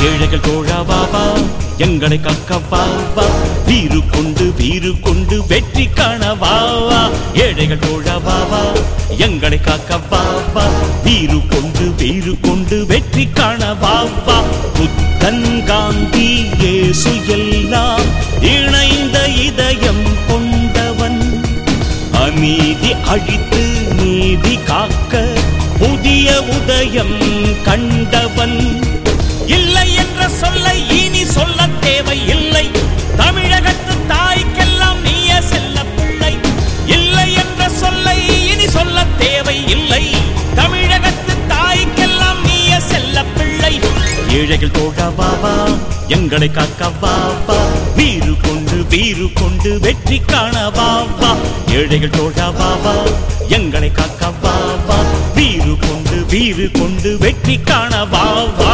ஏழைகள் தோழா வா வா எங்களை காக்க வா வா வீறு கொண்டு வெற்றி காண வா வா ஏழைகள் தோழா வா வா எங்களை காக்க வா வா வீறு கொண்டு வெற்றி காண வா வா புத்தன் காந்தி இயேசு எல்லாம் இணைந்த இதயம் கொண்டவன் அநீதி அழித்து நீதி காக்க புதிய உதயம் கண்டவன் இல்லை என்ற சொல்லை இனி சொல்ல தேவை இல்லை தமிழகத்து தாய்க்கெல்லாம் நீயே செல்ல பிள்ளை இல்லை என்ற சொல்லை இனி சொல்ல தேவை இல்லை தமிழகத்து தாய்க்கெல்லாம் நீயே செல்ல பிள்ளை ஏழைகள் தோழா வா வா எங்களை காக்க வா வா வீறு கொண்டு வெற்றி காண வா வா ஏழைகள் தோழா வா வா எங்களை காக்க வா வா வீறு கொண்டு வெற்றி காண வா வா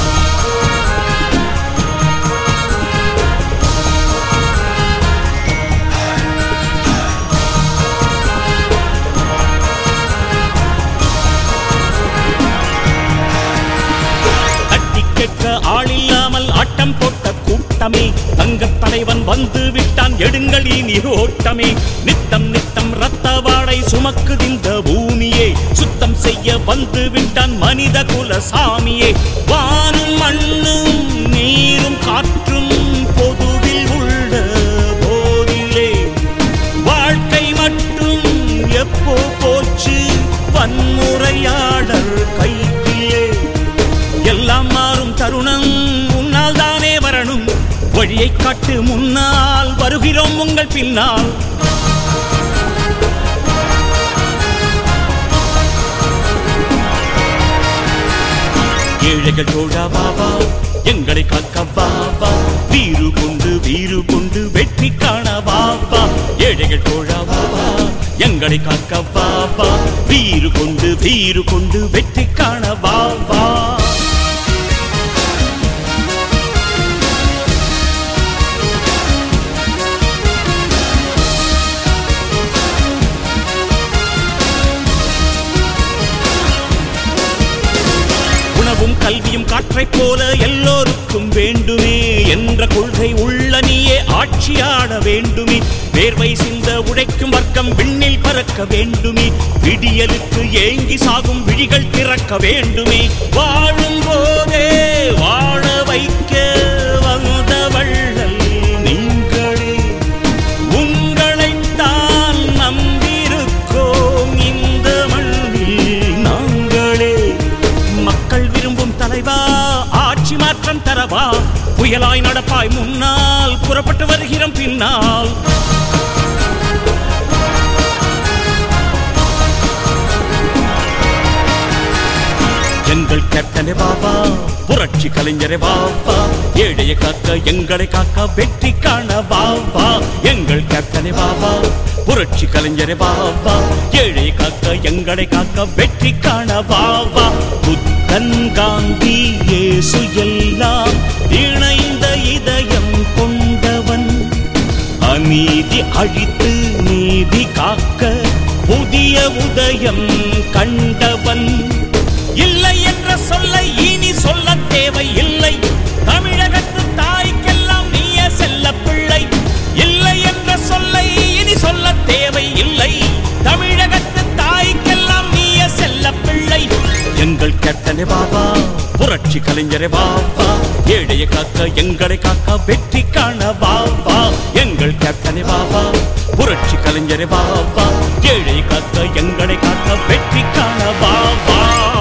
ஆளில்லாமல் ஆட்டம் போட்ட கூட்டமே தங்க தலைவன் வந்து விட்டான் எடுங்கள் இனி ஓட்டமே நித்தம் ரத்த வாடை சுமக்குதிந்த பூமியே சுத்தம் செய்ய வந்து விட்டான் மனித குல சாமியே வானும் மண்ணும் நீரும் காற்றும் பொதுவில் உள்ள போதிலே வாழ்க்கை மட்டும் எப்போ போச்சு வன்முறையாடல் கையிலே எல்லாம் மாறும் தருணம் முன்னால் தானே வரணும் வழியை காட்டு முன்னால் வருகிறோம் உங்கள் பின்னால் ஏழைகள் தோழா வா வா எங்களை காக்க வா வா வீறு கொண்டு வெற்றி காண வா வா ஏழைகள் தோழா வா வா எங்களை காக்க வா வா வீறு கொண்டு வெற்றி காண வா வா கல்வியும் காற்றைப் போல எல்லோருக்கும் வேண்டுமே என்ற கொள்கை உள்ள நீயே ஆட்சியாட வேண்டுமே வேர்வை சிந்த உழைக்கும் வர்க்கம் விண்ணில் பறக்க வேண்டுமே விடியலுக்கு ஏங்கி சாகும் விழிகள் திறக்க வேண்டுமே வாழும் போதே வாழ வைக்க வந்த வள்ளல் நீங்களே உங்களைத்தான் நம்பியிருக்கோம் இந்த மண்ணில் நாங்களே மக்கள் விரும்பும் தலைவா ஆட்சி மாற்றம் தரவா புயலாய் நடப்பாய் முன்னால் புறப்பட்டு வருகிறோம் பின்னால் எங்கள் கேப்டனே பாபா புரட்சி கலைஞரே பாபா ஏழையை காக்க எங்களை காக்க வெற்றி காண பாபா எங்கள் கேப்டனே பாபா புரட்சி கலைஞரே பாபா ஏழையை காக்க எங்களை காக்க வெற்றி காண பாபா புத்தன் காந்தி இயேசு எல்லாம் இணைந்த இதயம் கொண்டவன் அநீதி அழித்து நீதி காக்க புதிய உதயம் கண்டவன் இல்லை என்ற சொல்லை இனி சொல்ல தேவை இல்லை தமிழகத்து தாய்க்கெல்லாம் நீயே செல்ல பிள்ளை இல்லை என்ற சொல்லை இனி சொல்ல தேவை இல்லை தமிழகத்து தாய்க்கெல்லாம் நீயே செல்ல பிள்ளை எங்கள் கேப்டனே பாபா புரட்சி கலைஞரே பாபா ஏழையை காக்க எங்களை காக்க வெற்றி காண பாபா எங்கள் கேப்டனே பாபா புரட்சி கலைஞரே பாபா ஏழையை காக்க எங்களை காக்க வெற்றி காண பாபா